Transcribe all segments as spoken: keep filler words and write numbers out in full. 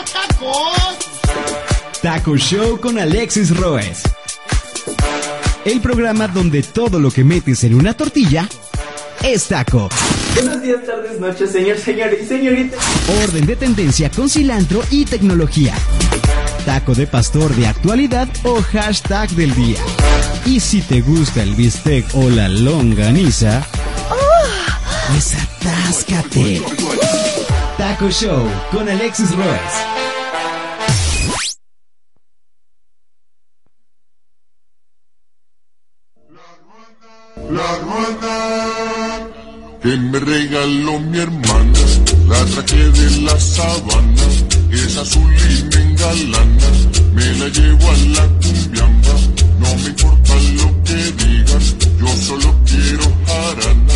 tacos! Taco Show con Alexis Roes. El programa donde todo lo que metes en una tortilla es taco. Buenos días, tardes, noches, señor, señor y señorita. Orden de tendencia con cilantro y tecnología. Taco de pastor de actualidad o hashtag del día. Y si te gusta el bistec o la longaniza, pues atáscate. Taco Show con Alexis Roes. La ruana que me regaló mi hermana, la traje de la sabana, es azul y me engalana, me la llevo a la cumbiamba, no me importa lo que digan, yo solo quiero jarana.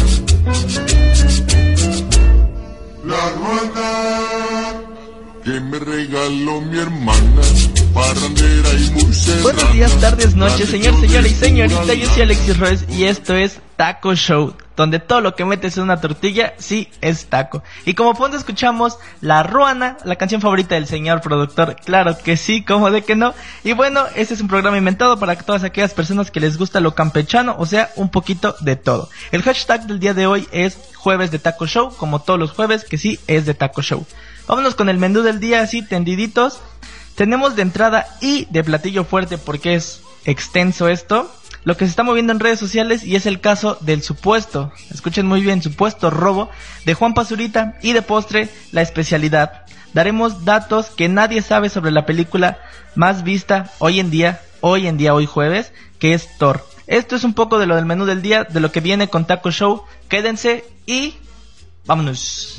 La ruana que me regaló mi hermana, parrandera y muy serrana. Buenos días, tardes, noches, señor, señora y señorita. Yo soy Alexis Roes y esto es Taco Show, donde todo lo que metes en una tortilla, sí, es taco. Y como fondo escuchamos La Ruana, la canción favorita del señor productor. Claro que sí, como de que no. Y bueno, este es un programa inventado para todas aquellas personas que les gusta lo campechano, o sea, un poquito de todo. El hashtag del día de hoy es Jueves de Taco Show, como todos los jueves, que sí, es de Taco Show. Vámonos con el menú del día, así, tendiditos. Tenemos de entrada y de platillo fuerte, porque es extenso esto, lo que se está moviendo en redes sociales, y es el caso del supuesto, escuchen muy bien, supuesto robo de Juan Pazurita. Y de postre, la especialidad. Daremos datos que nadie sabe sobre la película más vista hoy en día, hoy en día, hoy jueves, que es Thor. Esto es un poco de lo del menú del día, de lo que viene con Taco Show. Quédense y vámonos.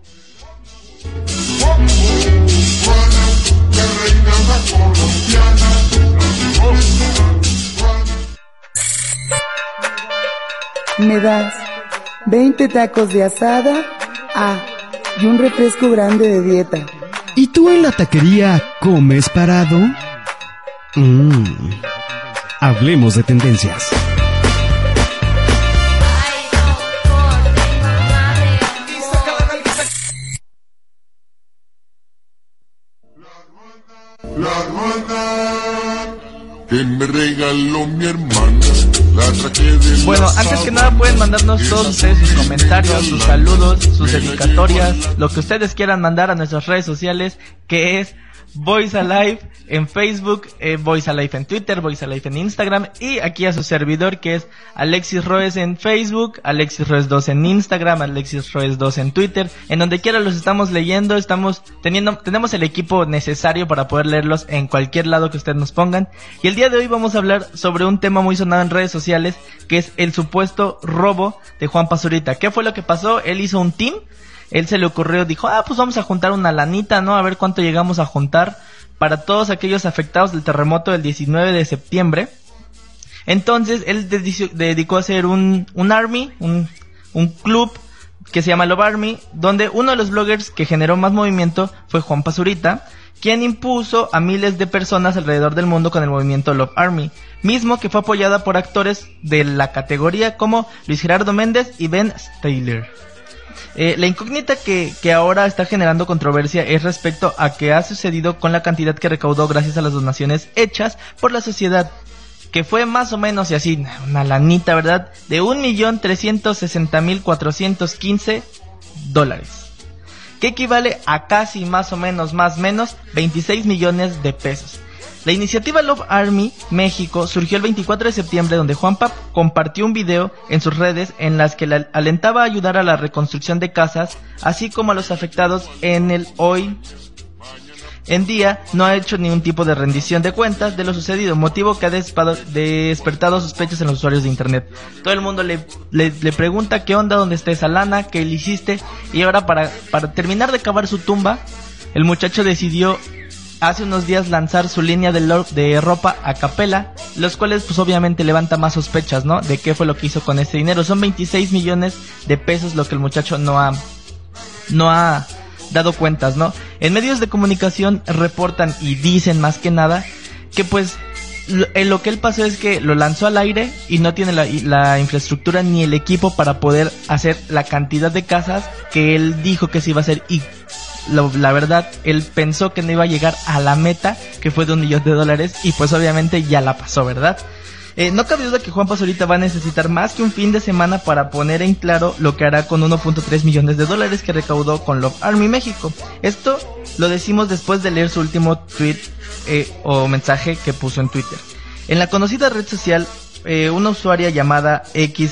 Me das veinte tacos de asada, ah, y un refresco grande de dieta. ¿Y tú en la taquería comes parado? Mmm. Hablemos de tendencias. La ruana que me regaló mi hermana, la traje de la Bueno, antes que nada pueden mandarnos todos ustedes sus comentarios, sus saludos, sus dedicatorias, lo que ustedes quieran mandar a nuestras redes sociales, que es Voice Alive en Facebook, eh, Voice Alive en Twitter, Voice Alive en Instagram, y aquí a su servidor, que es Alexis Roes en Facebook, Alexis Roes dos en Instagram, Alexis Roes dos en Twitter. En donde quiera los estamos leyendo, estamos teniendo, tenemos el equipo necesario para poder leerlos en cualquier lado que ustedes nos pongan. Y el día de hoy vamos a hablar sobre un tema muy sonado en redes sociales, que es el supuesto robo de Juan Pazurita. ¿Qué fue lo que pasó? Él hizo un team. Él se le ocurrió, dijo, ah, pues vamos a juntar una lanita, ¿no? A ver cuánto llegamos a juntar para todos aquellos afectados del terremoto del diecinueve de septiembre. Entonces, él dedicó a hacer un, un army, un, un club que se llama Love Army, donde uno de los bloggers que generó más movimiento fue Juan Pazurita, quien impuso a miles de personas alrededor del mundo con el movimiento Love Army, mismo que fue apoyada por actores de la categoría como Luis Gerardo Méndez y Ben Stiller. Eh, la incógnita que, que ahora está generando controversia es respecto a qué ha sucedido con la cantidad que recaudó gracias a las donaciones hechas por la sociedad, que fue más o menos, y así, una lanita, ¿verdad?, de un millón trescientos sesenta mil cuatrocientos quince dólares, que equivale a casi más o menos, más o menos, veintiséis millones de pesos. La iniciativa Love Army México surgió el veinticuatro de septiembre, donde Juanpa compartió un video en sus redes en las que le alentaba a ayudar a la reconstrucción de casas, así como a los afectados en el hoy en día no ha hecho ningún tipo de rendición de cuentas de lo sucedido, motivo que ha despertado sospechas en los usuarios de internet. Todo el mundo le, le, le pregunta qué onda, dónde está esa lana, qué le hiciste, y ahora para, para terminar de cavar su tumba, el muchacho decidió hace unos días lanzar su línea de, lo, de ropa a capela, los cuales pues obviamente levanta más sospechas, ¿no?, de qué fue lo que hizo con ese dinero. Son veintiséis millones de pesos lo que el muchacho no ha no ha dado cuentas, ¿no? En medios de comunicación reportan y dicen más que nada que pues lo, lo que él pasó es que lo lanzó al aire y no tiene la, la infraestructura ni el equipo para poder hacer la cantidad de casas que él dijo que se iba a hacer, y lo, la verdad, él pensó que no iba a llegar a la meta, que fue de un millón de dólares, y pues obviamente ya la pasó, ¿verdad? Eh, no cabe duda que Juan Pazurita va a necesitar más que un fin de semana para poner en claro lo que hará con uno punto tres millones de dólares que recaudó con Love Army México. Esto lo decimos después de leer su último tweet eh, o mensaje que puso en Twitter. En la conocida red social, eh, una usuaria llamada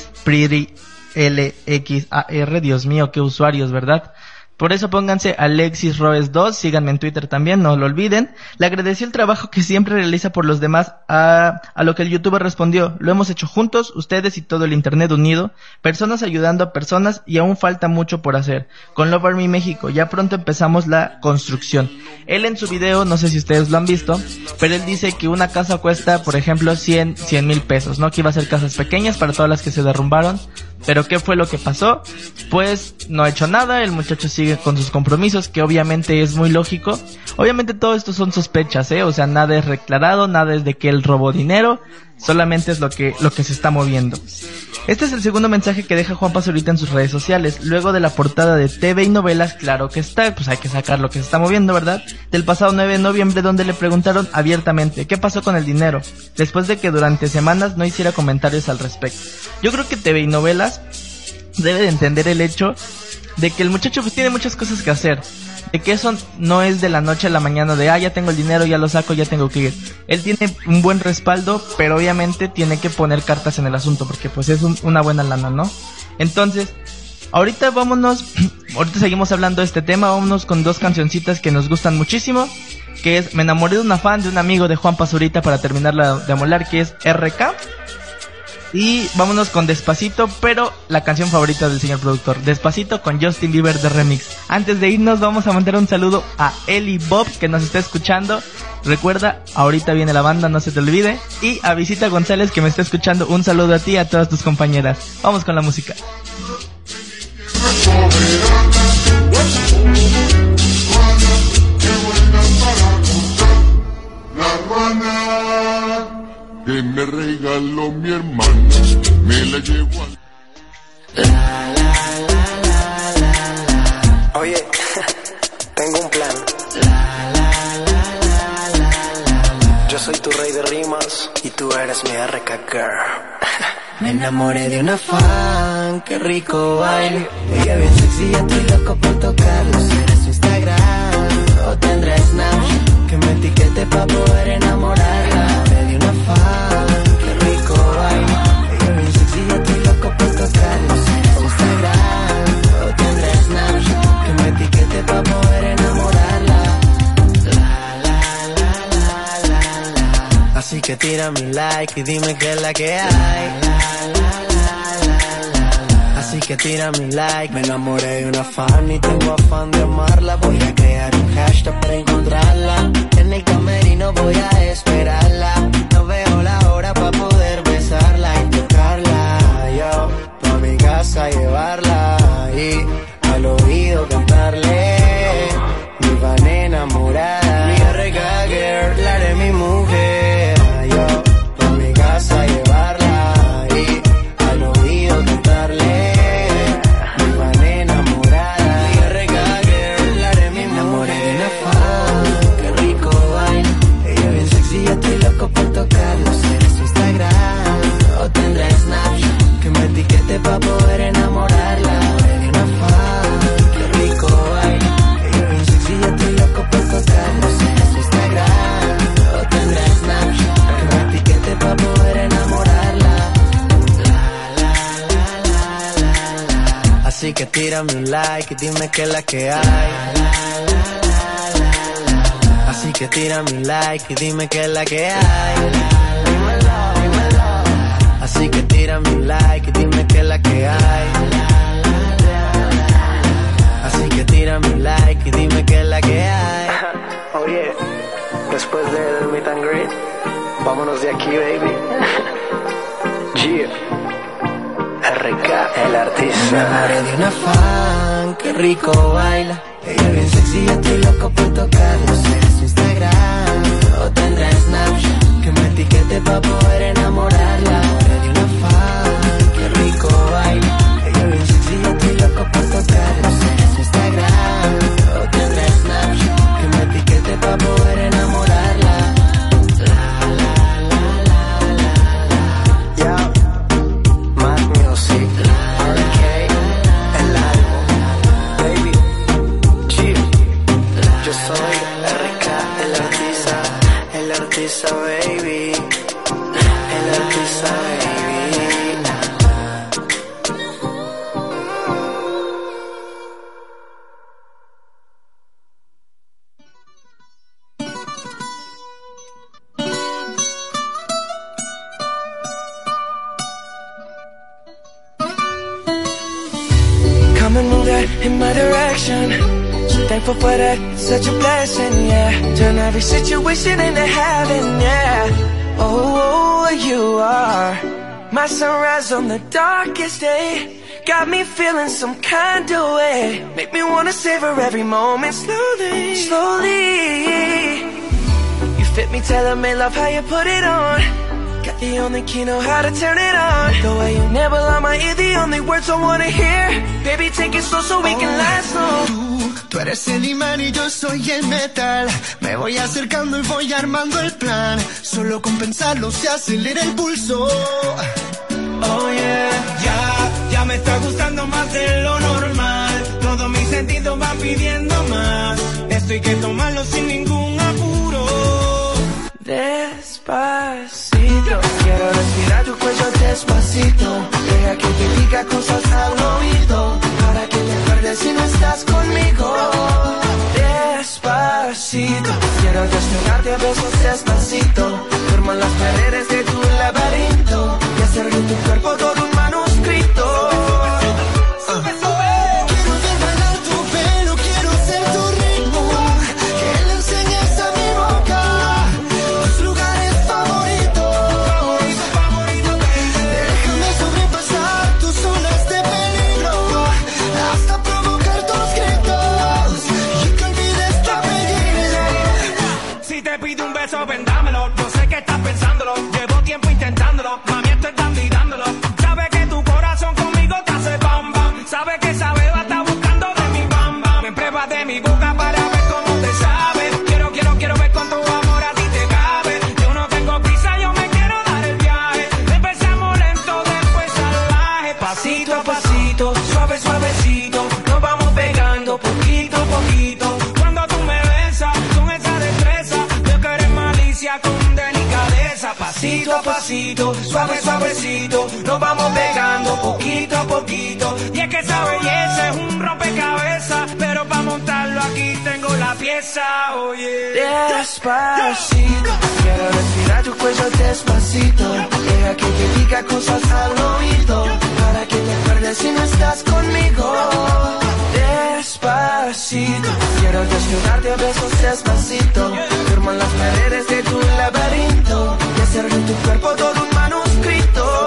XPrettyLXAR, Dios mío, qué usuarios, ¿verdad? Por eso pónganse Alexis Roes dos, síganme en Twitter también, no lo olviden. Le agradeció el trabajo que siempre realiza por los demás, a, a lo que el youtuber respondió: lo hemos hecho juntos, ustedes y todo el internet unido, personas ayudando a personas, y aún falta mucho por hacer. Con Love Army México, ya pronto empezamos la construcción. Él en su video, no sé si ustedes lo han visto, pero él dice que una casa cuesta, por ejemplo, cien mil pesos, ¿no? Que iba a ser casas pequeñas para todas las que se derrumbaron. Pero ¿qué fue lo que pasó? Pues no ha hecho nada, el muchacho sigue con sus compromisos, que obviamente es muy lógico. Obviamente todo esto son sospechas, ¿eh? O sea, nada es declarado, nada es de que él robó dinero, solamente es lo que, lo que se está moviendo. Este es el segundo mensaje que deja Juan Pazurita en sus redes sociales, luego de la portada de T V y novelas, claro que está, pues hay que sacar lo que se está moviendo, ¿verdad? Del pasado nueve de noviembre, donde le preguntaron abiertamente ¿qué pasó con el dinero?, después de que durante semanas no hiciera comentarios al respecto. Yo creo que T V y novelas debe de entender el hecho de que el muchacho pues tiene muchas cosas que hacer, de que eso no es de la noche a la mañana de, ah, ya tengo el dinero, ya lo saco, ya tengo que ir. Él tiene un buen respaldo, pero obviamente tiene que poner cartas en el asunto, porque pues es un, una buena lana, ¿no? Entonces, ahorita vámonos, ahorita seguimos hablando de este tema, vámonos con dos cancioncitas que nos gustan muchísimo, que es Me enamoré de una fan de un amigo de Juan Pazurita, para terminarla de amolar, que es R K. Y vámonos con Despacito, pero la canción favorita del señor productor, Despacito con Justin Bieber de remix. Antes de irnos vamos a mandar un saludo a Eli Bob, que nos está escuchando. Recuerda, ahorita viene la banda, no se te olvide. Y a Visita González, que me está escuchando, un saludo a ti y a todas tus compañeras. Vamos con la música. Que me regaló mi hermana, me la llevo al... La, la, la, la, la, la. Oye, tengo un plan. La, la, la, la, la, la. Yo soy tu rey de rimas y tú eres mi R K girl. Me enamoré de una fan, qué rico baile. Ella bien sexy, ya estoy loco por tocarlo. ¿Será su Instagram o tendrá Snapchat? Que me etiquete pa' poder enamorarla. Me di una fan, qué rico baile. Ella bien sexy, ya estoy loco por tocarlo. ¿Será su Instagram o tendrá Snapchat? Que me etiquete pa' poder enamorarla. La, la, la, la, la, la. Así que tira mi like y dime qué es la que hay. Así que tira mi like. Me enamoré de una fan y tengo afán de amarla. Voy a crear un hashtag para encontrarla. En el camerino voy a esperarla. No veo la hora para poder besarla y tocarla. Yo, pa' mi casa llevarla y al oído cantarle. Mi fan enamorada, mi R K girl, la haré mi mujer. Yo, pa' mi casa llevarla y al oído cantarle. Pa' poder enamorarla. Me di una fan, qué rico baile. Ella bien sexy, ya estoy loco por tocarla. ¿Será su Instagram o tendrá Snapchat? Que me etiquete pa' poder enamorarla. La, la, la, la, la, la. Así que tírame un like y dime qué es la que hay. La, la, la, la, la, la. Así que tírame un like y dime qué es la que hay. Así que tírame un like y dime qué es la que hay. Así que tírame un like y dime qué es la que hay. Oye, después del meet and greet, vámonos de aquí, baby. G R K, el artista. Me enamoré de una fan, qué rico baila. Ella bien sexy, ya estoy loco por tocarlo. ¿Será su Instagram o tendrá Snapchat? Que me etiquete pa' poder enamorarla. Qué rico baile. Ella bien sexy, yo estoy loco por tocarla. ¿Será su Instagram o tendrá passion. So thankful for that, such a blessing, yeah. Turn every situation into heaven, yeah. Oh, oh, you are my sunrise on the darkest day. Got me feeling some kind of way. Make me wanna savor every moment slowly, slowly. You fit me, tailor-made, love how you put it on. Got the only key, know how to turn it on. The way you never lie my ear, the only words I wanna hear. Baby, take it slow so we can last long. Tú, tú eres el imán y yo soy el metal. Me voy acercando y voy armando el plan. Solo con pensarlo se acelera el pulso. Oh yeah. Ya, ya me está gustando más de lo normal. Todos mis sentidos van pidiendo más. Esto hay que tomarlo sin ningún apuro. Despacito, quiero respirar tu cuello despacito. Deja que te diga cosas al oído, para que te acuerdes si no estás conmigo. Despacito, quiero desnudarte a besos despacito. Firmo las paredes de tu laberinto y hacer de tu cuerpo todo un manuscrito. Vendámelo, yo sé que estás pensándolo. Llevo tiempo intentándolo, mami, estoy dando y dándolo. Sabes que tu corazón conmigo te hace bam bam. Sabes que esa beba está buscando de mi bam bam. Me prueba de mi boca para ver cómo te sabe. Quiero, quiero, quiero ver cuánto amor a ti te cabe. Yo no tengo prisa, yo me quiero dar el viaje. Empezamos lento, después salvaje. Pasito a pasito, suave, suavecito. Nos vamos pegando poquito a poquito. Cuando tú me besas con esa destreza, con delicadeza, pasito a pasito, suave, suavecito, nos vamos pegando poquito a poquito. Y es que esa belleza es un rompecabezas, pero para montarlo aquí tengo la pieza, oye. Despacito, quiero respirar tu cuello despacito. Deja que te diga cosas al oído, para que te acuerdes si no estás conmigo. Despacito, quiero desnudarte a besos despacito. Firmo las paredes de tu laberinto y hacer de tu cuerpo todo un manuscrito.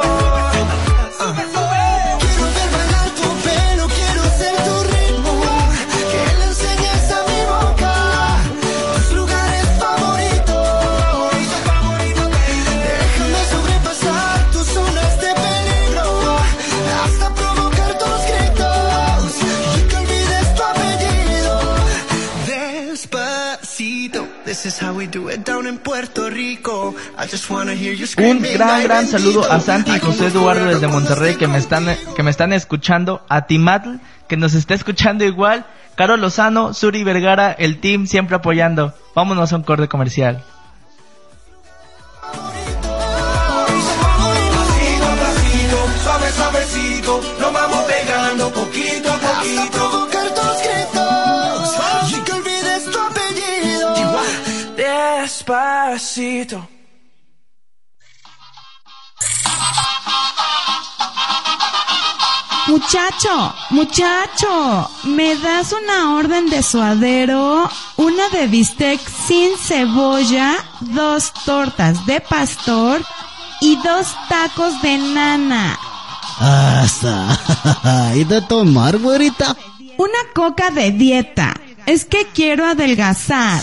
Quiero ver bailar tu pelo, quiero ser tu ritmo. Que le enseñes a mi boca tus lugares favoritos. Déjame sobrepasar tus zonas de peligro, hasta provocar tus gritos y que olvides tu apellido. Despacito, this is how we do it down in Puerto Rico. I just wanna hear you Un screaming. gran, gran saludo a Santi y José Eduardo desde Monterrey que me están, que me están escuchando, a Timatl que nos está escuchando igual, Caro Lozano, Suri Vergara, el team siempre apoyando. Vámonos a un corte comercial. Pasito a pasito, suave, suavecito, nos vamos pegando poquito a Hasta poquito. provocar tus gritos y que olvides tu apellido. Despacito. Muchacho, muchacho, ¿me das una orden de suadero? Una de bistec sin cebolla, dos tortas de pastor y dos tacos de nana. Hasta. ¿Y de tomar, güerita? Una coca de dieta. Es que quiero adelgazar.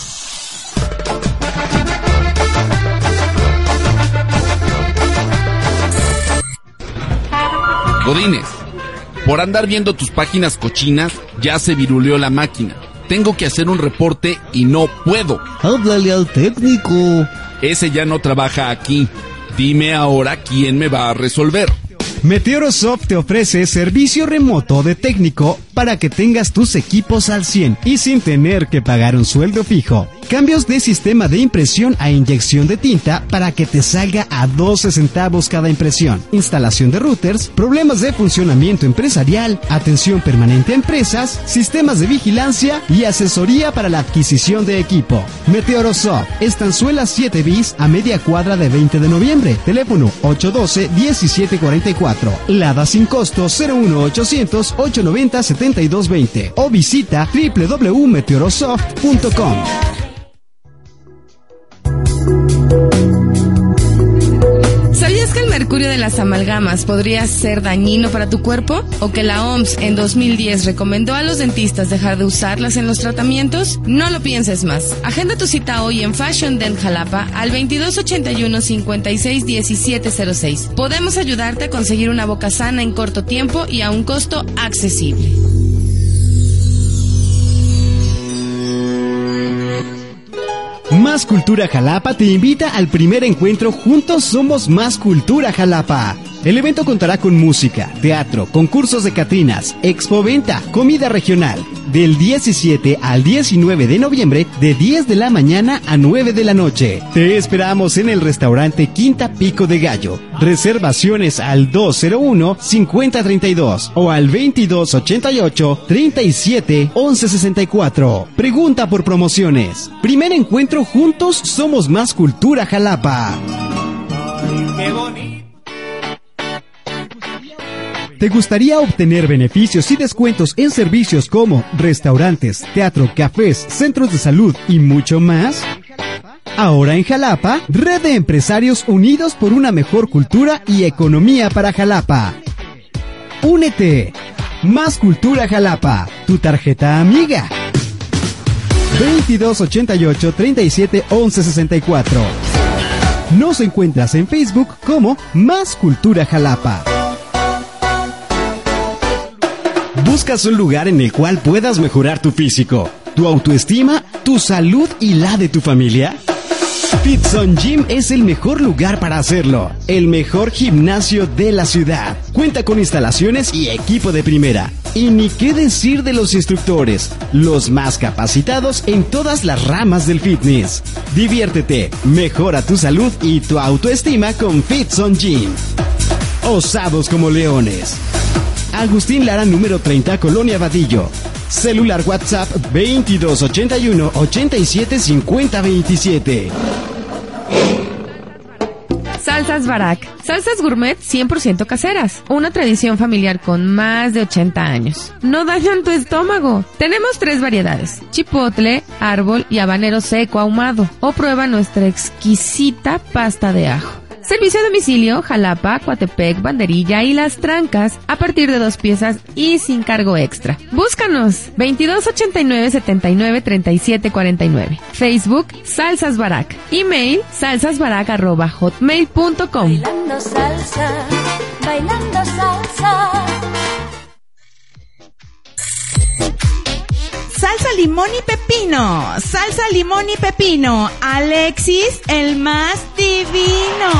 Godínez, por andar viendo tus páginas cochinas, ya se viruleó la máquina. Tengo que hacer un reporte y no puedo. Háblale al técnico. Ese ya no trabaja aquí. Dime ahora quién me va a resolver. Meteorosoft te ofrece servicio remoto de técnico para que tengas tus equipos al cien y sin tener que pagar un sueldo fijo. Cambios de sistema de impresión a inyección de tinta para que te salga a doce centavos cada impresión. Instalación de routers, problemas de funcionamiento empresarial, atención permanente a empresas, sistemas de vigilancia y asesoría para la adquisición de equipo. Meteorosoft, Estanzuela siete bis a media cuadra de veinte de noviembre. Teléfono ocho uno dos, uno siete cuatro cuatro. cuatro. Lada sin costo cero uno ochocientos, ochocientos noventa, setenta y dos veinte o visita doble u doble u doble u punto meteorosoft punto com. ¿Sabías que el mercurio de las amalgamas podría ser dañino para tu cuerpo? ¿O que la O M S en dos mil diez recomendó a los dentistas dejar de usarlas en los tratamientos? No lo pienses más. Agenda tu cita hoy en Fashion Dent Jalapa al veintidós ochenta y uno, cincuenta y seis, diecisiete cero seis. Podemos ayudarte a conseguir una boca sana en corto tiempo y a un costo accesible. Más Cultura Jalapa te invita al primer encuentro Juntos Somos Más Cultura Jalapa. El evento contará con música, teatro, concursos de catrinas, expoventa, comida regional. Del diecisiete al diecinueve de noviembre, de diez de la mañana a nueve de la noche. Te esperamos en el restaurante Quinta Pico de Gallo. Reservaciones al dos cero uno, cincuenta treinta y dos o al veintidós ochenta y ocho, treinta y siete, once sesenta y cuatro. Pregunta por promociones. Primer encuentro Juntos Somos Más Cultura Jalapa. Qué bonito. ¿Te gustaría obtener beneficios y descuentos en servicios como restaurantes, teatro, cafés, centros de salud y mucho más? Ahora en Jalapa, Red de Empresarios Unidos por una Mejor Cultura y Economía para Jalapa. Únete. Más Cultura Jalapa, tu tarjeta amiga. veintidós ochenta y ocho, treinta y siete, once sesenta y cuatro. Nos encuentras en Facebook como Más Cultura Jalapa. ¿Buscas un lugar en el cual puedas mejorar tu físico, tu autoestima, tu salud y la de tu familia? Fitson Gym es el mejor lugar para hacerlo. El mejor gimnasio de la ciudad. Cuenta con instalaciones y equipo de primera. Y ni qué decir de los instructores, los más capacitados en todas las ramas del fitness. Diviértete, mejora tu salud y tu autoestima con Fitson Gym. Osados como leones. Agustín Lara número treinta, Colonia Vadillo. Celular WhatsApp veintidós ochenta y uno, ochenta y siete, cincuenta veintisiete. Salsas Barak. Salsas gourmet cien por ciento caseras. Una tradición familiar con más de ochenta años. No dañan tu estómago. Tenemos tres variedades: chipotle, árbol y habanero seco ahumado. O prueba nuestra exquisita pasta de ajo. Servicio a domicilio, Jalapa, Coatepec, Banderilla y Las Trancas, a partir de dos piezas y sin cargo extra. Búscanos, veintidós ochenta y nueve, setenta y nueve, treinta y siete cuarenta y nueve. Facebook, Salsas Barak. Email, salsasbarak arroba hotmail punto com. Bailando salsa, bailando salsa. Salsa limón y pepino, salsa limón y pepino, Alexis el más divino.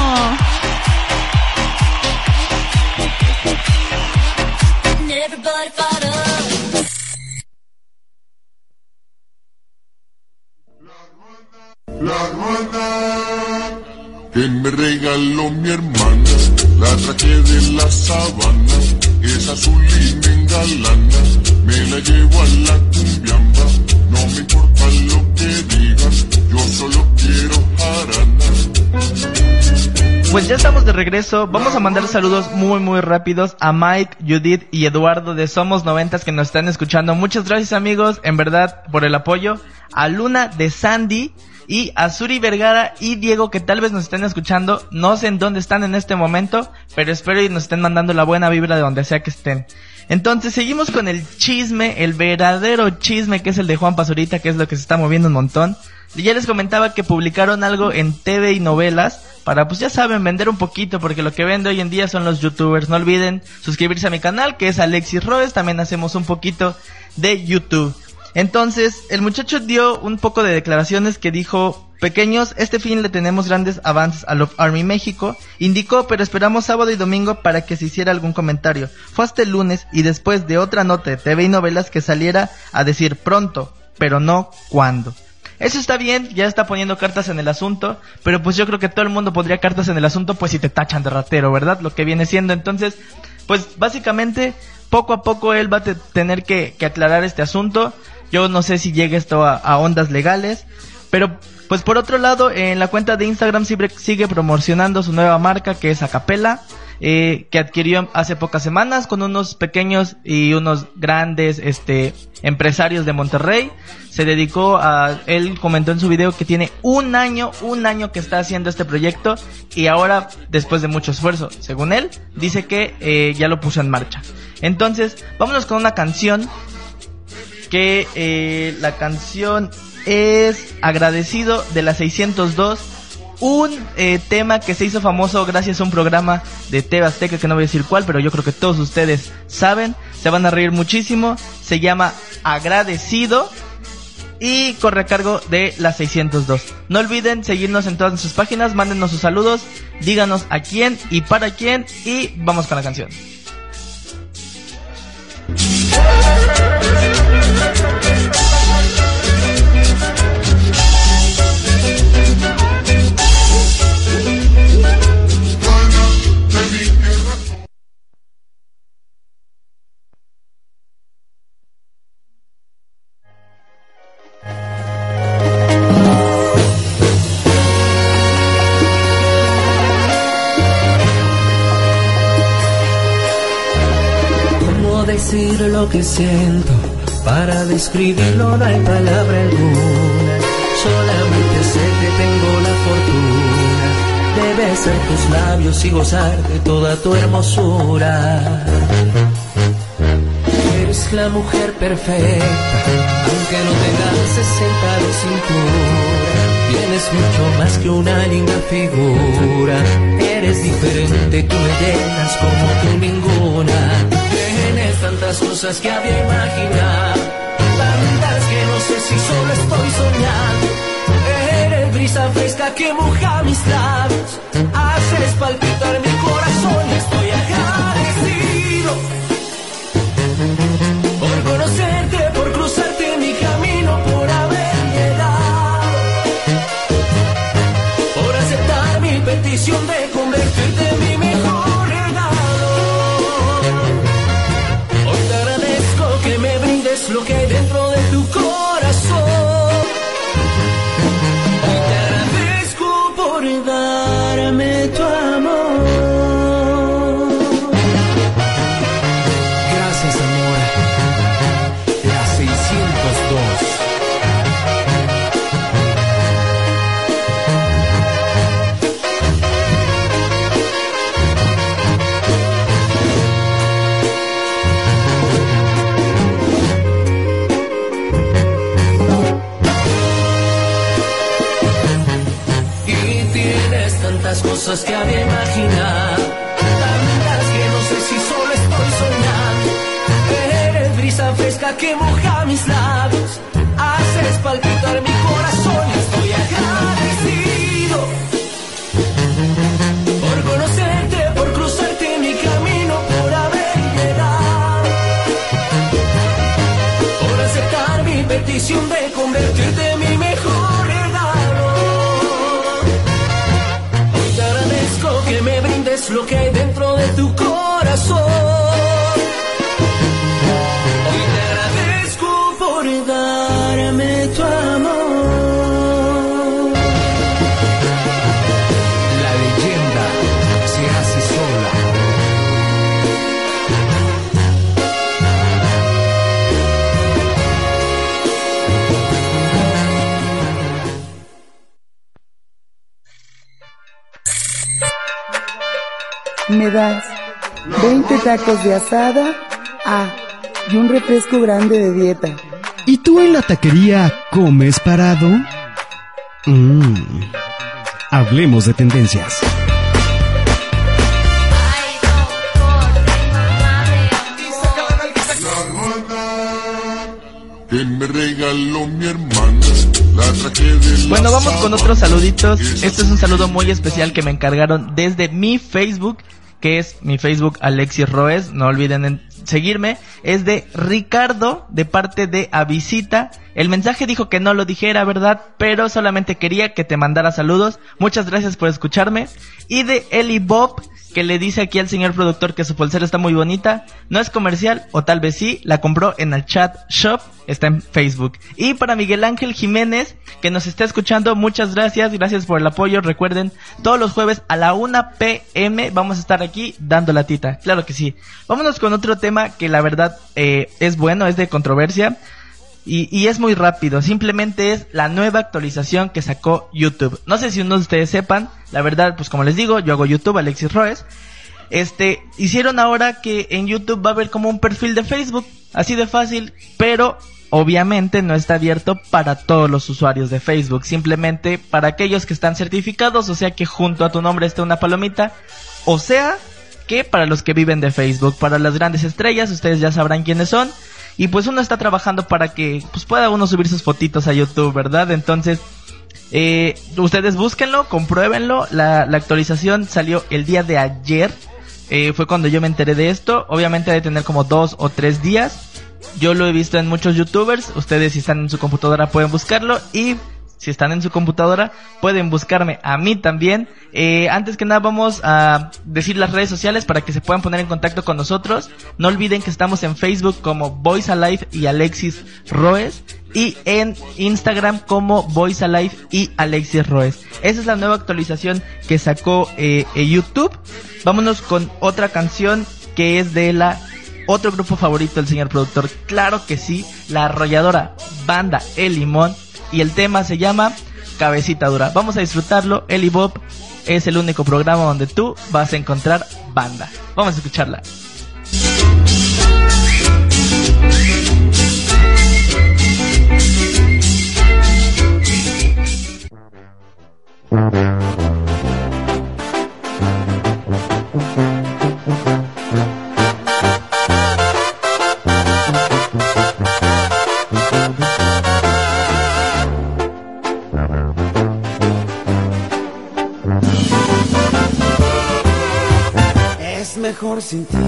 La ruana que me regaló mi hermana, la traje de la sabana, es azul y me engalana, me la llevo a la cumbiamba, no me importa lo que digan, yo solo quiero jarana. Pues ya estamos de regreso. Vamos a mandar saludos muy muy rápidos a Mike, Judith y Eduardo de Somos Noventas que nos están escuchando. Muchas gracias, amigos, en verdad, por el apoyo. A Luna de Sandy y a Suri Vergara y Diego, que tal vez nos estén escuchando. No sé en dónde están en este momento, pero espero y nos estén mandando la buena vibra de donde sea que estén. Entonces seguimos con el chisme, el verdadero chisme, que es el de Juan Pazurita, que es lo que se está moviendo un montón. Y ya les comentaba que publicaron algo en T V y novelas para, pues ya saben, vender un poquito, porque lo que vende hoy en día son los youtubers. No olviden suscribirse a mi canal, que es Alexis Roes. También hacemos un poquito de YouTube. Entonces, el muchacho dio un poco de declaraciones que dijo: pequeños, este fin le tenemos grandes avances a Love Army México. Indicó, pero esperamos sábado y domingo para que se hiciera algún comentario. Fue hasta el lunes y después de otra nota de T V y novelas que saliera a decir pronto, pero no cuándo. Eso está bien, ya está poniendo cartas en el asunto, pero pues yo creo que todo el mundo pondría cartas en el asunto pues si te tachan de ratero, ¿verdad? Lo que viene siendo. Entonces, pues básicamente poco a poco él va a te- tener que, que aclarar este asunto. Yo no sé si llegue esto a, a ondas legales, pero pues por otro lado, en la cuenta de Instagram sigue, sigue promocionando su nueva marca, que es Acapela. eh, que adquirió hace pocas semanas con unos pequeños y unos grandes este empresarios de Monterrey. Se dedicó a, él comentó en su video que tiene un año, un año que está haciendo este proyecto y ahora, después de mucho esfuerzo, según él, dice que eh, ya lo puso en marcha. Entonces, vámonos con una canción que eh, la canción es Agradecido de la seiscientos dos, un eh, tema que se hizo famoso gracias a un programa de T V Azteca que no voy a decir cuál, pero yo creo que todos ustedes saben, se van a reír muchísimo. Se llama Agradecido y corre a cargo de la seiscientos dos. No olviden seguirnos en todas nuestras páginas, mándenos sus saludos, díganos a quién y para quién, y vamos con la canción. Decir lo que siento, para describirlo no hay palabra alguna. Solamente sé que tengo la fortuna de besar tus labios y gozar de toda tu hermosura. Eres la mujer perfecta, aunque no tengas sesenta de cintura. Tienes mucho más que una linda figura. Eres diferente, tú me llenas como tú ninguna. Tienes tantas cosas que había imaginado, tantas que no sé si solo estoy soñando. Eres brisa fresca que moja mis labios, haces palpitar mi corazón y estoy agradecido por conocerte, por cruzarte mi camino, por haber llegado, por aceptar mi petición de convertirte en mi mejor regalo. Hoy te agradezco que me brindes lo que hay dentro de tu corazón. Hoy te agradezco por darme tu amor. Gracias, amor. La seiscientos dos. Tantas cosas que había imaginado, tantas que no sé si solo estoy soñando. Eres brisa fresca que moja mis labios, haces palpitar mi corazón y estoy agradecido por conocerte, por cruzarte mi camino, por haber llegado, por aceptar mi petición de convertirte en mi mejor regalo. Que me brindes lo que hay dentro de tu corazón. Hoy te agradezco por darme tu amor. La leyenda se hace sola. Me das veinte tacos de asada, ah, y un refresco grande de dieta. ¿Y tú en la taquería comes parado? Mmm. Hablemos de tendencias. Que me regaló mi hermana, la traje de la Bueno, vamos con sabana. otros saluditos. Este es un saludo muy especial que me encargaron desde mi Facebook, que es mi Facebook Alexis Roes. No olviden en seguirme. Es de Ricardo, de parte de Avisita. El mensaje dijo que no lo dijera, ¿verdad? Pero solamente quería que te mandara saludos. Muchas gracias por escucharme. Y de Eli Bob, que le dice aquí al señor productor que su pulsera está muy bonita. No es comercial, o tal vez sí, la compró en el chat shop. está en Facebook. Y para Miguel Ángel Jiménez, que nos está escuchando, muchas gracias, gracias por el apoyo. Recuerden, todos los jueves a la una pe eme vamos a estar aquí dando la tita, claro que sí. Vámonos con otro tema que la verdad eh, es bueno, es de controversia. Y, y es muy rápido, simplemente es la nueva actualización que sacó YouTube. No sé si uno de ustedes sepan, la verdad, pues como les digo, yo hago YouTube, Alexis Roes. Este, hicieron ahora que en YouTube va a haber como un perfil de Facebook, así de fácil, pero obviamente no está abierto para todos los usuarios de Facebook, simplemente para aquellos que están certificados, o sea que junto a tu nombre esté una palomita, o sea que para los que viven de Facebook, para las grandes estrellas, ustedes ya sabrán quiénes son. Y pues uno está trabajando para que pues pueda uno subir sus fotitos a YouTube, ¿verdad? Entonces, eh, ustedes búsquenlo, compruébenlo. La, la actualización salió el día de ayer. Eh, fue cuando yo me enteré de esto. Obviamente debe tener como dos o tres días. Yo lo he visto en muchos YouTubers. Ustedes si están en su computadora pueden buscarlo. Y si están en su computadora pueden buscarme a mí también. Eh, antes que nada vamos a decir las redes sociales para que se puedan poner en contacto con nosotros. No olviden que estamos en Facebook como Voice Alive y Alexis Roes, y en Instagram como Voice Alive y Alexis Roes. Esa es la nueva actualización que sacó eh, eh, YouTube. Vámonos con otra canción que es de la otro grupo favorito del señor productor, claro que sí, la arrolladora banda El Limón. Y el tema se llama Cabecita Dura. Vamos a disfrutarlo. El Ibop es el único programa donde tú vas a encontrar banda. Vamos a escucharla. Mejor sin ti,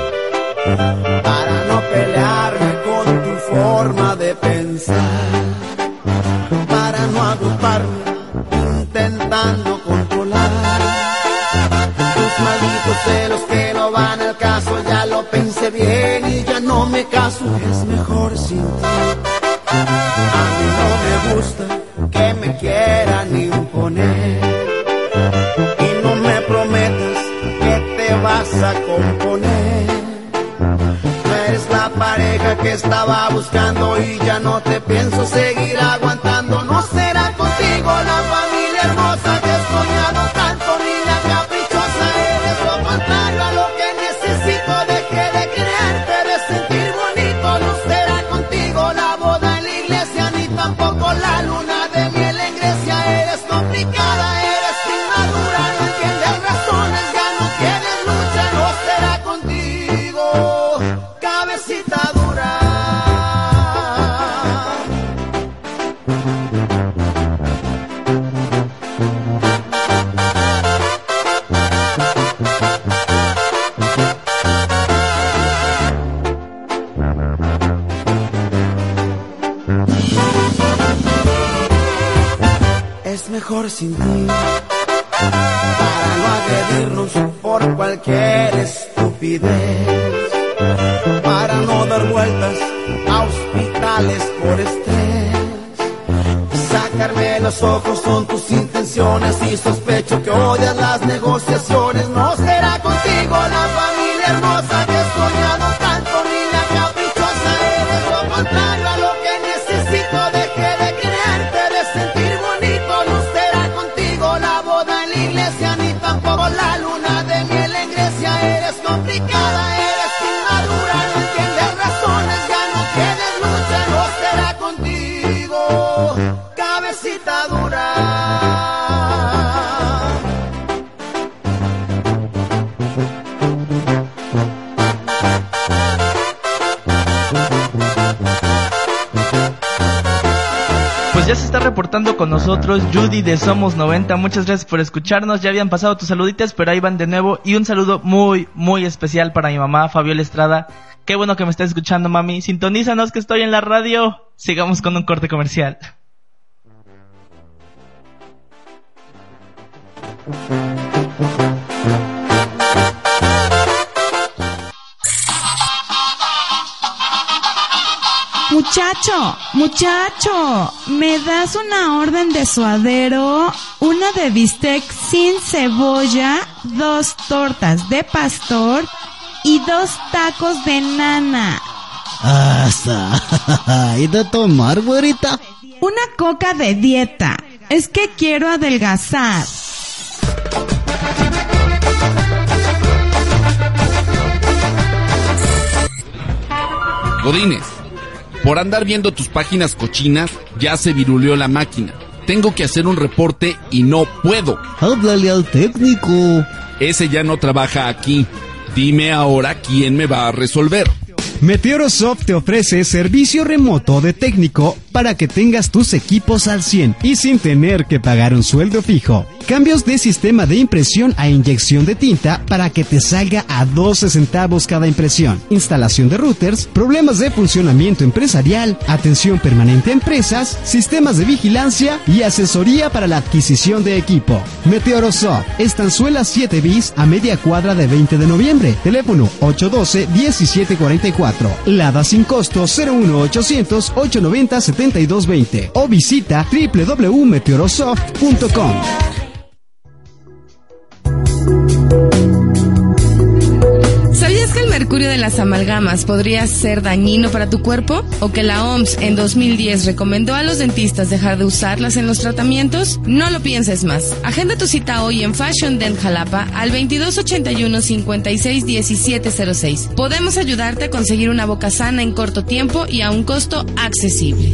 para no pelearme con tu forma de pensar, para no agruparme intentando controlar tus malditos celos que no van al caso. Ya lo pensé bien y ya no me caso. Es mejor sin ti. A mí no me gusta que me quieran imponer, y no me prometas vas a componer. No eres la pareja que estaba buscando y ya no te pienso seguir aguantando. No será contigo la familia hermosa que he soñado tanto, ni la caprichosa. Eres lo contrario a lo que necesito. Dejé de creerte, de sentir bonito. No será contigo la boda en la iglesia, ni tampoco la luna de miel en Grecia. Eres complicada, eres inmadura, no entiendes razones, ya no tienes. No será contigo, cabecita dura. Es mejor sin ti, para no agredirnos por cualquier estupidez, para no dar vueltas a hospitales por estrés. Sacarme los ojos son tus intenciones y sospecho que odias las negociaciones. No será contigo la familia hermosa que he soñado tanto, ni la caprichosa. Eres lo contrario a lo que necesito. Dejé de creerte, de sentir bonito. No será contigo la boda en la iglesia, ni tampoco la luna de miel en Grecia. Eres complicada, eres inmadura, no entiendes razones, ya no tienes lucha. No será contigo, cabecita dura. Pues ya se está reportando con nosotros Judy de Somos noventa. Muchas gracias por escucharnos. Ya habían pasado tus saluditas, pero ahí van de nuevo. Y un saludo muy, muy especial para mi mamá, Fabiola Estrada. Qué bueno que me estás escuchando, mami. Sintonízanos que estoy en la radio. Sigamos con un corte comercial. Muchacho, muchacho, ¿me das una orden de suadero? Una de bistec sin cebolla, dos tortas de pastor y dos tacos de nana. Hasta. ¿Y de tomar, güerita? Una coca de dieta. Es que quiero adelgazar. Godínez, por andar viendo tus páginas cochinas, ya se viruleó la máquina. Tengo que hacer un reporte y no puedo. Háblale al técnico. Ese ya no trabaja aquí. Dime ahora quién me va a resolver. Meteorosoft te ofrece servicio remoto de técnico para que tengas tus equipos al cien y sin tener que pagar un sueldo fijo. Cambios de sistema de impresión a inyección de tinta para que te salga a doce centavos cada impresión. Instalación de routers, problemas de funcionamiento empresarial, atención permanente a empresas, sistemas de vigilancia y asesoría para la adquisición de equipo. Meteorosoft, Estanzuela siete bis a media cuadra de veinte de noviembre. Teléfono ocho uno dos, diecisiete cuarenta y cuatro. Lada sin costo cero uno ochocientos, ochocientos noventa, setenta y dos veinte o visita doble u doble u doble u punto meteorosoft punto com. ¿Sabías que el mercurio de las amalgamas podría ser dañino para tu cuerpo? ¿O que la O M S en dos mil diez recomendó a los dentistas dejar de usarlas en los tratamientos? No lo pienses más. Agenda tu cita hoy en Fashion Dent Jalapa al veintidós ochenta y uno, cincuenta y seis, diecisiete cero seis. Podemos ayudarte a conseguir una boca sana en corto tiempo y a un costo accesible.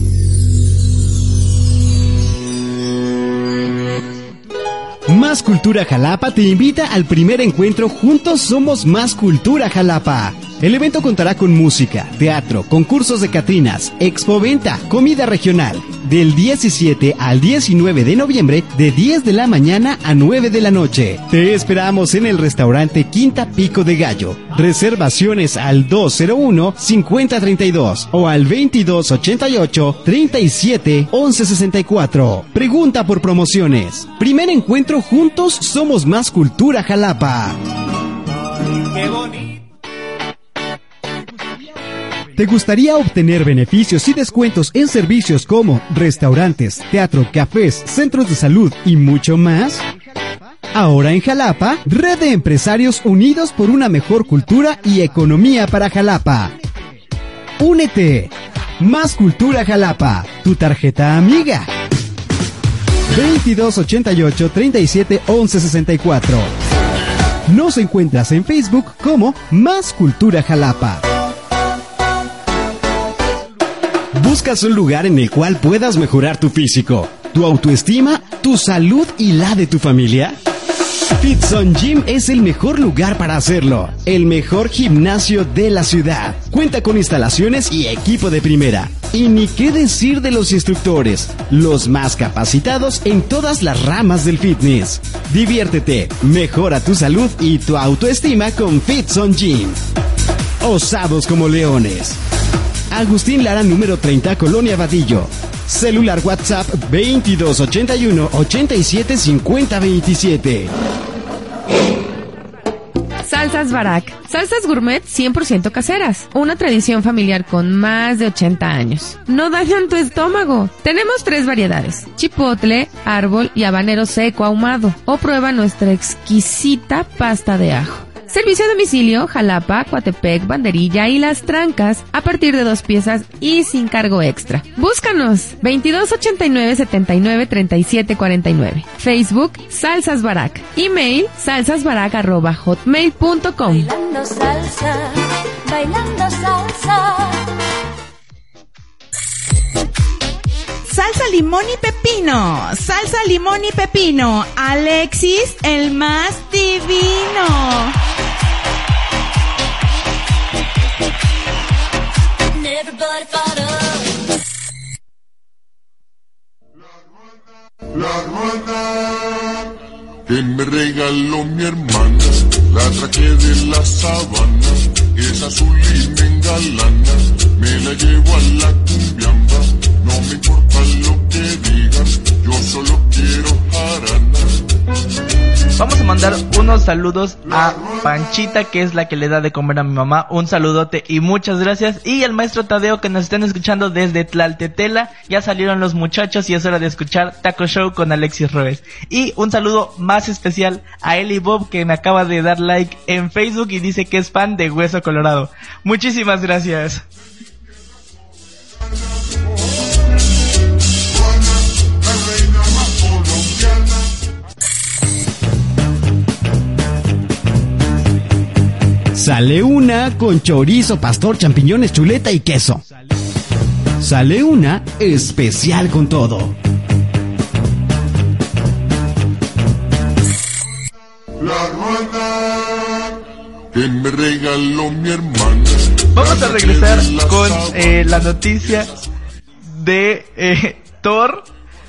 Más Cultura Jalapa te invita al primer encuentro Juntos Somos Más Cultura Jalapa. El evento contará con música, teatro, concursos de catrinas, expoventa, comida regional. Del diecisiete al diecinueve de noviembre, de diez de la mañana a nueve de la noche. Te esperamos en el restaurante Quinta Pico de Gallo. Reservaciones al dos cero uno, cincuenta treinta y dos o al veintidós ochenta y ocho, treinta y siete, once sesenta y cuatro. Pregunta por promociones. Primer encuentro Juntos Somos Más Cultura Jalapa. Qué bonito. ¿Te gustaría obtener beneficios y descuentos en servicios como restaurantes, teatro, cafés, centros de salud y mucho más? Ahora en Jalapa, Red de Empresarios Unidos por una Mejor Cultura y Economía para Jalapa. Únete. Más Cultura Jalapa, tu tarjeta amiga. veintidós ochenta y ocho, treinta y siete, once sesenta y cuatro. Nos encuentras en Facebook como Más Cultura Jalapa. ¿Buscas un lugar en el cual puedas mejorar tu físico, tu autoestima, tu salud y la de tu familia? Fitson Gym es el mejor lugar para hacerlo. El mejor gimnasio de la ciudad. Cuenta con instalaciones y equipo de primera. Y ni qué decir de los instructores, los más capacitados en todas las ramas del fitness. Diviértete, mejora tu salud y tu autoestima con Fitson Gym. Osados como leones. Agustín Lara, número treinta, Colonia Vadillo. Celular WhatsApp veintidós ochenta y uno, ochenta y siete, cincuenta veintisiete. Salsas Barak. Salsas gourmet cien por ciento caseras. Una tradición familiar con más de ochenta años. No dañan tu estómago. Tenemos tres variedades: chipotle, árbol y habanero seco ahumado. O prueba nuestra exquisita pasta de ajo. Servicio a domicilio, Jalapa, Coatepec, Banderilla y Las Trancas a partir de dos piezas y sin cargo extra. Búscanos veintidós ochenta y nueve, setenta y nueve, treinta y siete cuarenta y nueve. Facebook Salsas Barak. Email salsasbarak arroba hotmail punto com. Bailando salsa, bailando salsa. Salsa limón y pepino, salsa limón y pepino, Alexis el más divino. La ruana que me regaló mi hermana, la traje de la sabana, es azul y me engalana, me la llevo a la cumbiamba, no me importa lo que digan, yo solo quiero jarana. Vamos a mandar un unos saludos a Panchita, que es la que le da de comer a mi mamá. Un saludote y muchas gracias. Y al maestro Tadeo, que nos estén escuchando desde Tlaltetela. Ya salieron los muchachos y es hora de escuchar Taco Show con Alexis Roes. Y un saludo más especial a Eli Bob, que me acaba de dar like en Facebook y dice que es fan de Hueso Colorado. Muchísimas gracias. Sale una con chorizo, pastor, champiñones, chuleta y queso. Sale una especial con todo. La ruana que me regaló mi hermana. Vamos a regresar con eh, la noticia de eh, Thor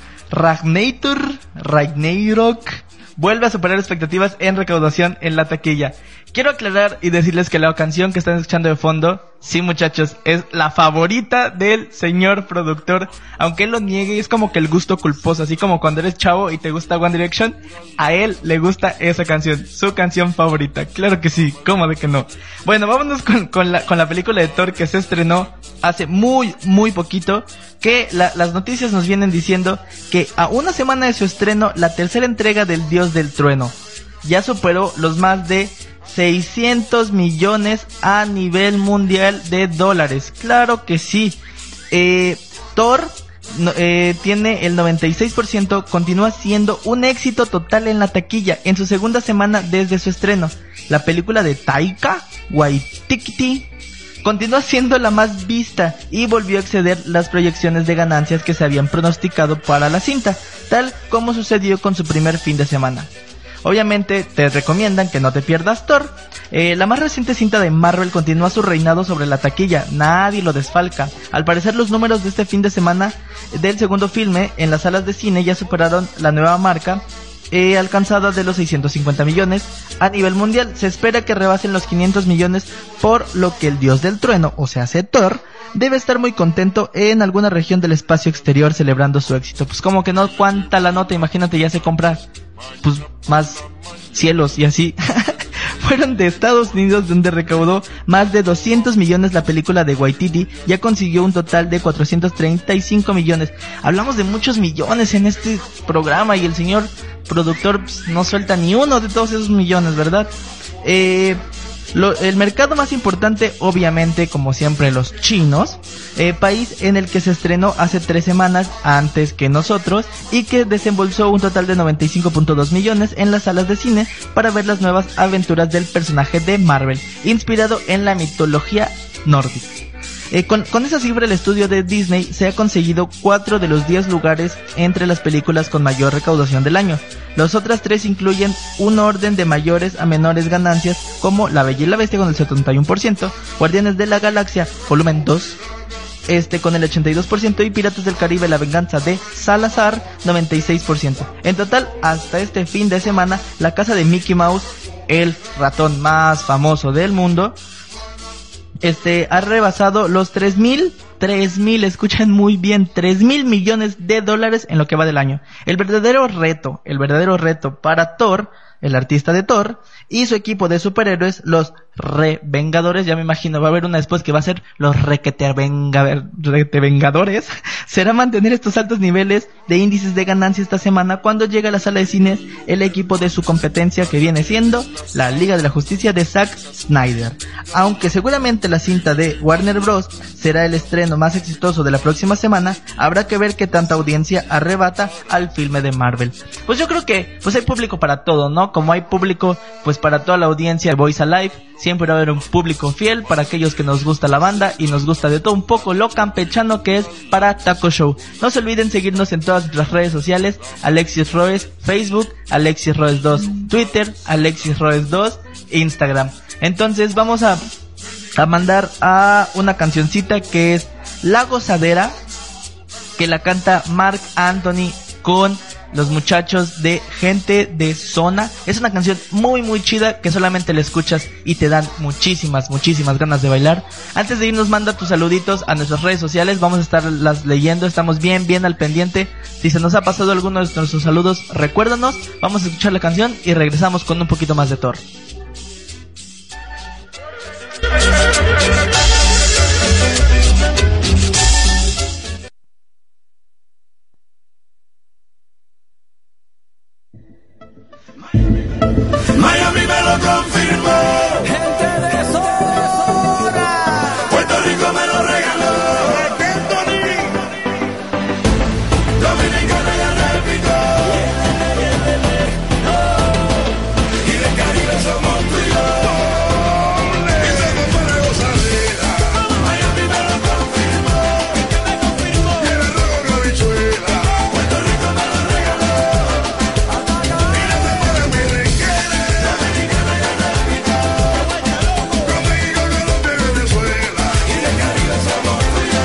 Ragnarok. Ragnarok vuelve a superar expectativas en recaudación en la taquilla. Quiero aclarar y decirles que la canción que están escuchando de fondo, sí muchachos, es la favorita del señor productor. Aunque él lo niegue, es como que el gusto culposo, así como cuando eres chavo y te gusta One Direction, a él le gusta esa canción, su canción favorita. Claro que sí, ¿cómo de que no? Bueno, vámonos con, con, la, con la película de Thor, que se estrenó hace muy, muy poquito, que la, las noticias nos vienen diciendo que a una semana de su estreno, la tercera entrega del Dios del Trueno ya superó los más de seiscientos millones a nivel mundial de dólares. Claro que sí. Eh, Thor no, eh, tiene el noventa y seis por ciento, continúa siendo un éxito total en la taquilla en su segunda semana desde su estreno. La película de Taika Waititi continúa siendo la más vista y volvió a exceder las proyecciones de ganancias que se habían pronosticado para la cinta, tal como sucedió con su primer fin de semana. Obviamente te recomiendan que no te pierdas Thor. Eh, la más reciente cinta de Marvel continúa su reinado sobre la taquilla, nadie lo desfalca. Al parecer los números de este fin de semana del segundo filme en las salas de cine ya superaron la nueva marca eh, alcanzada de los seiscientos cincuenta millones a nivel mundial. Se espera que rebasen los quinientos millones, por lo que el Dios del Trueno, o sea, Thor, debe estar muy contento en alguna región del espacio exterior celebrando su éxito. Pues como que no, cuánta la nota, imagínate, ya se compra pues más cielos y así. Fueron de Estados Unidos, donde recaudó más de doscientos millones la película de Waititi, ya consiguió un total de cuatrocientos treinta y cinco millones. Hablamos de muchos millones en este programa y el señor productor pues, no suelta ni uno de todos esos millones, ¿verdad? Eh... Lo, el mercado más importante, obviamente, como siempre, los chinos, eh, país en el que se estrenó hace tres semanas antes que nosotros y que desembolsó un total de noventa y cinco punto dos millones en las salas de cine para ver las nuevas aventuras del personaje de Marvel, inspirado en la mitología nórdica. Eh, con, con esa cifra, el estudio de Disney se ha conseguido cuatro de los diez lugares entre las películas con mayor recaudación del año. Las otras tres incluyen un orden de mayores a menores ganancias, como La Bella y la Bestia con el setenta y uno por ciento, Guardianes de la Galaxia Volumen dos este con el ochenta y dos por ciento y Piratas del Caribe La Venganza de Salazar noventa y seis por ciento. En total, hasta este fin de semana, la casa de Mickey Mouse, el ratón más famoso del mundo, Este, ha rebasado los tres mil, tres mil, escuchan muy bien, tres mil millones de dólares en lo que va del año. El verdadero reto, el verdadero reto para Thor, el artista de Thor, y su equipo de superhéroes, los Revengadores, ya me imagino, va a haber una después que va a ser los Requetevengadores, será mantener estos altos niveles de índices de ganancia esta semana cuando llega a la sala de cines el equipo de su competencia, que viene siendo la Liga de la Justicia de Zack Snyder. Aunque seguramente la cinta de Warner Bros. Será el estreno más exitoso de la próxima semana, habrá que ver qué tanta audiencia arrebata al filme de Marvel. Pues yo creo que pues hay público para todo, ¿no? Como hay público pues para toda la audiencia de Voice Alive, siempre va a haber un público fiel para aquellos que nos gusta la banda y nos gusta de todo un poco lo campechano que es para Taco Show. No se olviden seguirnos en todas las redes sociales, Alexis Roes, Facebook, Alexis Roes dos, Twitter, Alexis Roes dos, Instagram. Entonces vamos a, a mandar a una cancioncita que es La Gozadera, que la canta Marc Anthony con los muchachos de Gente de Zona. Es una canción muy muy chida que solamente la escuchas y te dan muchísimas, muchísimas ganas de bailar. Antes de irnos, manda tus saluditos a nuestras redes sociales, vamos a estar las leyendo, estamos bien, bien al pendiente. Si se nos ha pasado alguno de nuestros saludos, recuérdanos, vamos a escuchar la canción y regresamos con un poquito más de Thor. Miami me lo confirmó, gente de Zona. Puerto Rico me lo regaló, Dominicana ya repito, y del Caribe somos tú y yo, y somos para gozadera. Miami me lo confirmó, y el arroz con habichuela. Puerto Rico me lo regaló, y la sabora mi requiere. Dominicana ya repito, con México, Colombia y Venezuela, y del Caribe somos tú y yo.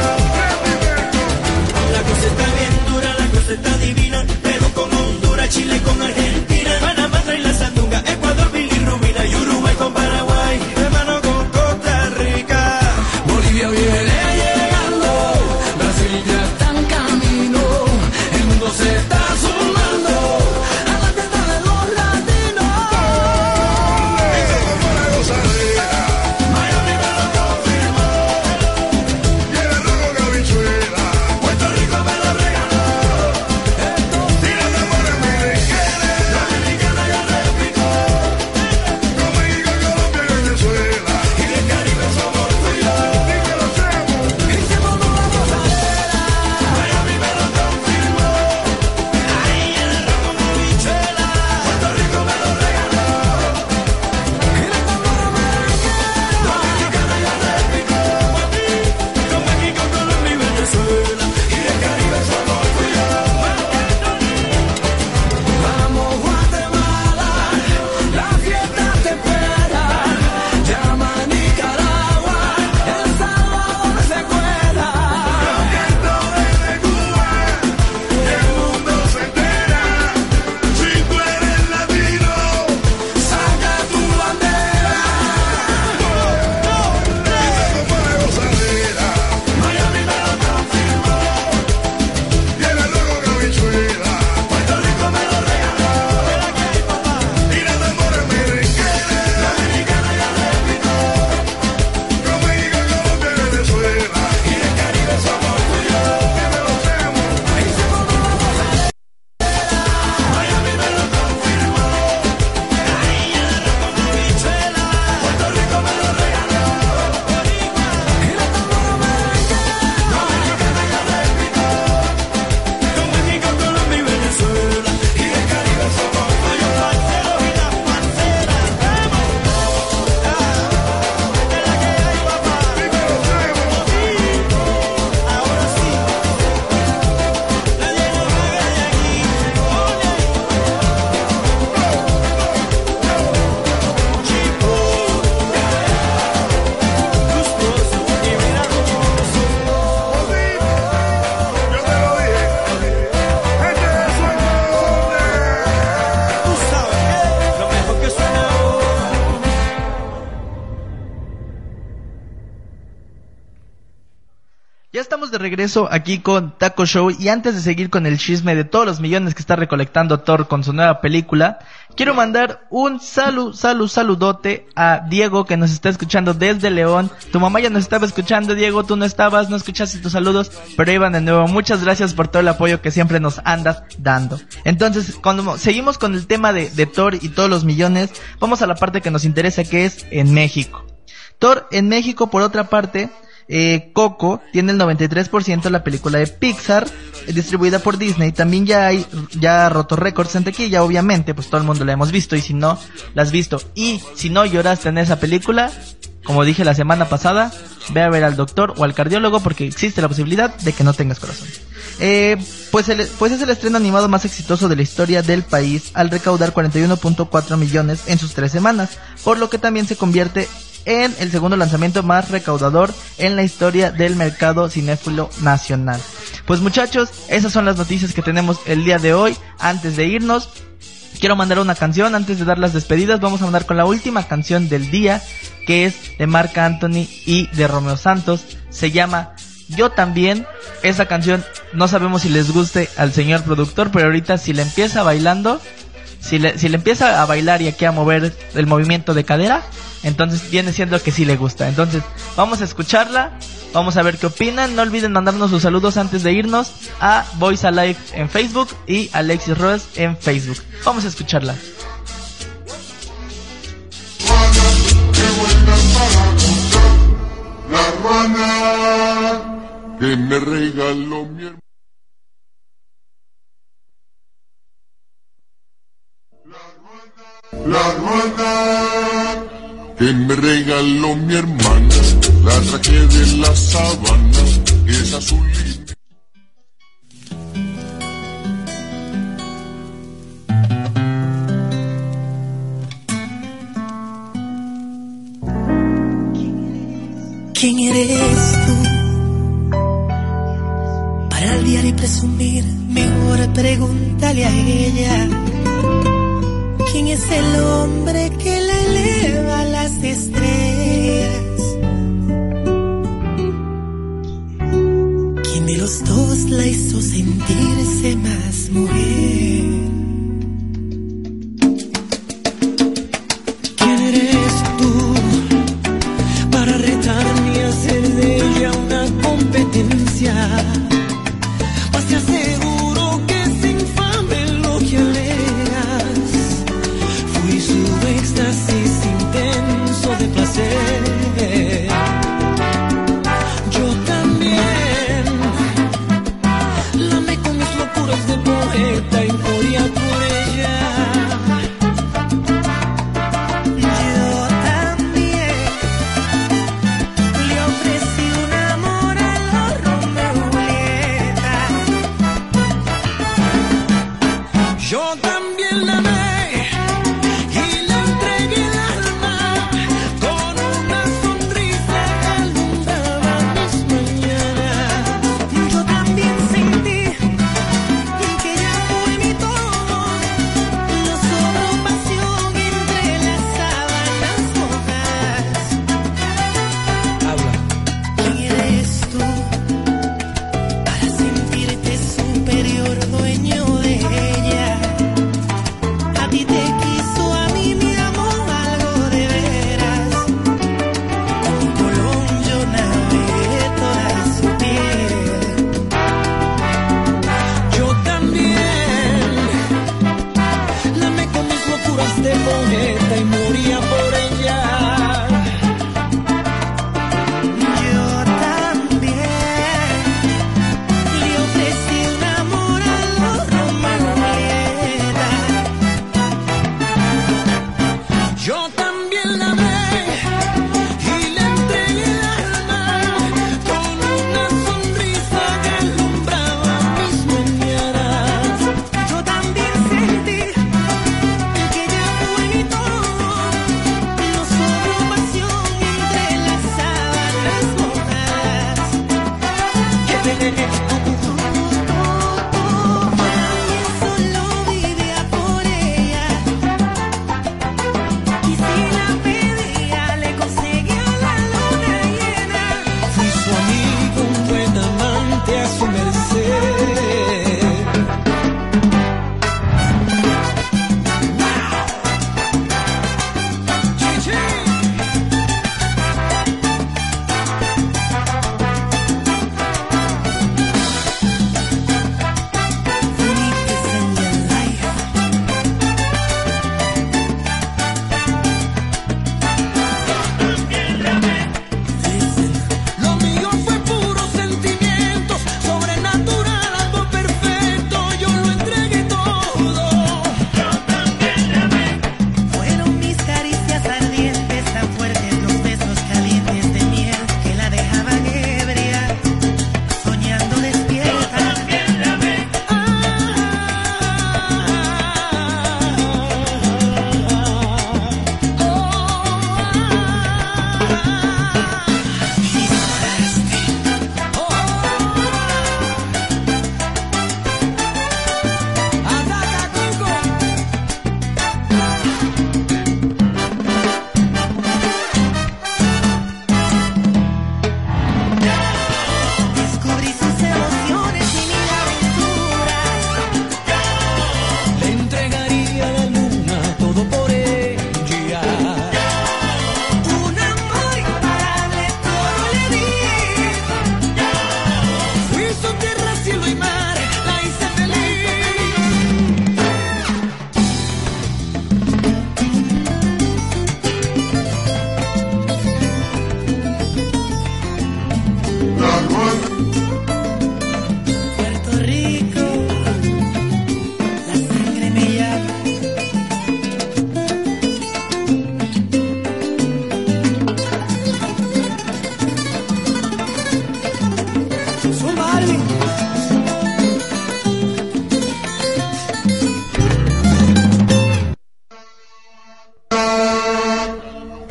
La cosa está bien dura, la cosa está divina, Perú con Honduras, Chile con Argentina, Panamá trae la sandunga, Ecuador, bilirrubina y Uruguay con Paraguay, hermano con Costa Rica. Bolivia viene llegando, Brasil ya está en camino, el mundo se está sumando a la fiesta de los latinos. Y somos para gozadera, Miami me lo confirmó, y el arroz con habichuela. Puerto Rico me lo regaló, y la sabora mi requiere. Dominicana ya repito, con México, Colombia y Venezuela, y del Caribe somos tú y yo. Y que lo seamos, y somos para gozadera. Miami me lo confirmó, ahí el arroz con habichuela. Puerto Rico me lo regaló, y la sabora mi requiere. Dominicana ya repito, con México, Colombia y Venezuela, y del Caribe somos tú y yo. Vamos Guatemala, la fiesta te espera. Llama a Nicaragua, El Salvador se cuela. Roqueando desde Cuba, el mundo se entera. Si tú eres latino, saca tu bandera. Y somos para gozadera, Miami me lo confirmó, y el arroz con habichuela. Puerto Rico me lo regaló, y la tambora mi requiere. Dominicana ya repito, con México, Colombia y Venezuela, y del Caribe somos tú y yo. Que me lo seamos, y somos para gozadera. Miami me lo confirmó, ahí el arroz con habichuela. Puerto Rico me lo regaló, y la tambora mi requiere. Dominicana ya repito, con México, Colombia y Venezuela, y del Caribe somos tú y yo. Parceros y las parceras, vamos. Es la que hay, papá. Y me lo sabemos. Ahora sí. Nadie nos mueve de aquí. Gustoso. Y mira cómo somos. Yo te lo dije. Gente de Zona. Tú sabes que lo mejor que suena ahora. Ya estamos de regreso aquí con Taco Show, y antes de seguir con el chisme de todos los millones que está recolectando Thor con su nueva película, quiero mandar un salu, salu, saludote a Diego, que nos está escuchando desde León. Tu mamá ya nos estaba escuchando, Diego, tú no estabas, no escuchaste tus saludos, pero iban de nuevo. Muchas gracias por todo el apoyo que siempre nos andas dando. Entonces, cuando seguimos con el tema de, de Thor y todos los millones, vamos a la parte que nos interesa, que es en México. Thor en México, por otra parte, eh, Coco tiene el noventa y tres por ciento de la película de Pixar, eh, distribuida por Disney. También ya hay, ya ha roto récords en taquilla, obviamente, pues todo el mundo la hemos visto, y si no la has visto, y si no lloraste en esa película, como dije la semana pasada, ve a ver al doctor o al cardiólogo, porque existe la posibilidad de que no tengas corazón. Eh, pues, el, pues es el estreno animado más exitoso de la historia del país, al recaudar cuarenta y uno punto cuatro millones en sus tres semanas, por lo que también se convierte en el segundo lanzamiento más recaudador en la historia del mercado cinéfilo nacional. Pues muchachos, esas son las noticias que tenemos el día de hoy. Antes de irnos, quiero mandar una canción. Antes de dar las despedidas, vamos a mandar con la última canción del día, que es de Marc Anthony y de Romeo Santos. Se llama Yo También. Esa canción no sabemos si les guste al señor productor, pero ahorita si le empieza bailando, si le, si le empieza a bailar y aquí a mover el movimiento de cadera, entonces viene siendo que sí le gusta. Entonces vamos a escucharla, vamos a ver qué opinan. No olviden mandarnos sus saludos antes de irnos a Voice Alive en Facebook y Alexis Ross en Facebook. Vamos a escucharla. La ruana que me regaló mi hermano. La ruana que me regaló mi hermana, la traje de la sabana, es azul y... ¿Quién eres tú? Para aldear y presumir, mejor pregúntale a ella. ¿Quién es el hombre que le eleva a las estrellas? ¿Quién de los dos la hizo sentirse más mujer? ¿Quién eres tú para retarme y hacer de ella una competencia? Pues te aseguro que es infame lo que alegas. Fui su éxtasis intenso de placer. Yo también la amé con mis locuras de poeta y moría por ella. Yo también le ofrecí un amor a los Romeo y Julieta. Yo también la amé.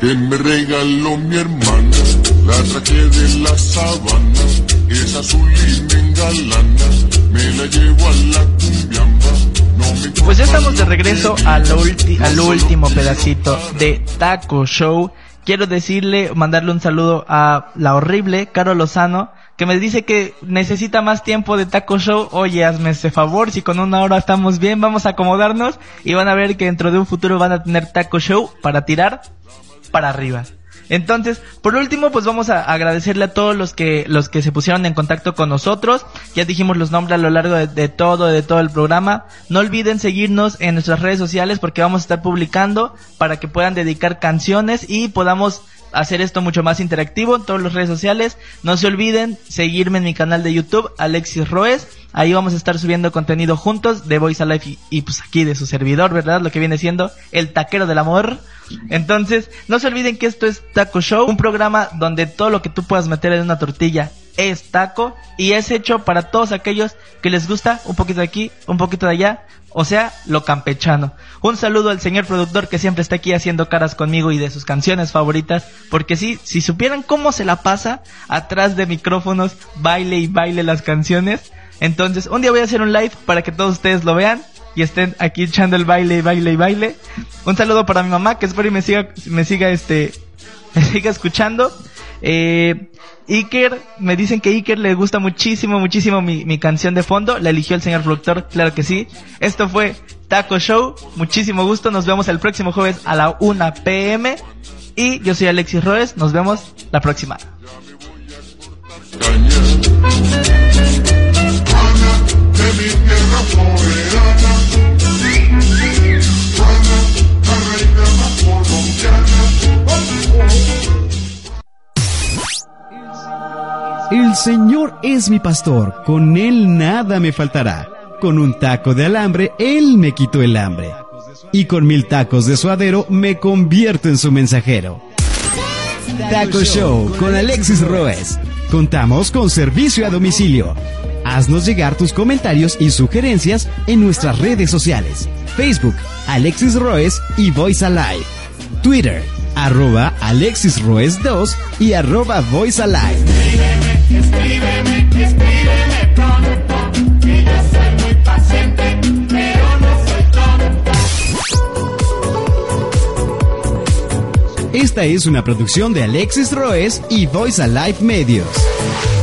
que me regaló mi hermana. La traje de la sabana, es azul y me engalana. Me la llevo a la cumbiamba. No me pues ya estamos de regreso a lo, ulti- a lo último pedacito de Taco Show. Quiero decirle, mandarle un saludo a la horrible Caro Lozano, que me dice que necesita más tiempo de Taco Show. Oye, hazme ese favor, si con una hora estamos bien, vamos a acomodarnos y van a ver que dentro de un futuro van a tener Taco Show para tirar para arriba. Entonces, por último, pues vamos a agradecerle a todos los que los que se pusieron en contacto con nosotros. Ya dijimos los nombres a lo largo de, de todo, de todo el programa. No olviden seguirnos en nuestras redes sociales porque vamos a estar publicando para que puedan dedicar canciones y podamos hacer esto mucho más interactivo en todas las redes sociales. No se olviden seguirme en mi canal de YouTube, Alexis Roes. Ahí vamos a estar subiendo contenido juntos de Voice Alive y, y pues aquí de su servidor, ¿verdad? Lo que viene siendo el taquero del amor. Entonces, no se olviden que esto es Taco Show, un programa donde todo lo que tú puedas meter en una tortilla es taco y es hecho para todos aquellos que les gusta un poquito de aquí, un poquito de allá, o sea, lo campechano. Un saludo al señor productor que siempre está aquí haciendo caras conmigo y de sus canciones favoritas, porque sí, si supieran cómo se la pasa atrás de micrófonos, baile y baile las canciones. Entonces, un día voy a hacer un live para que todos ustedes lo vean y estén aquí echando el baile y baile y baile. Un saludo para mi mamá, que espero y me siga, me siga este, me siga escuchando. Eh, Iker, me dicen que Iker le gusta muchísimo, muchísimo mi, mi canción de fondo. La eligió el señor productor, claro que sí. Esto fue Taco Show, muchísimo gusto. Nos vemos el próximo jueves a la una pm. Y yo soy Alexis Roes, nos vemos la próxima. El Señor es mi pastor, con Él nada me faltará. Con un taco de alambre, Él me quitó el hambre. Y con mil tacos de suadero, me convierto en su mensajero. Taco Show con Alexis Roes. Contamos con servicio a domicilio. Haznos llegar tus comentarios y sugerencias en nuestras redes sociales. Facebook, Alexis Roes y Voice Alive. Twitter, arroba Alexis Roes dos y arroba Voice Alive. Escríbeme, escríbeme pronto, que yo soy muy paciente, pero no soy tonto. Esta es una producción de Alexis Roes y Voice Alive Medios.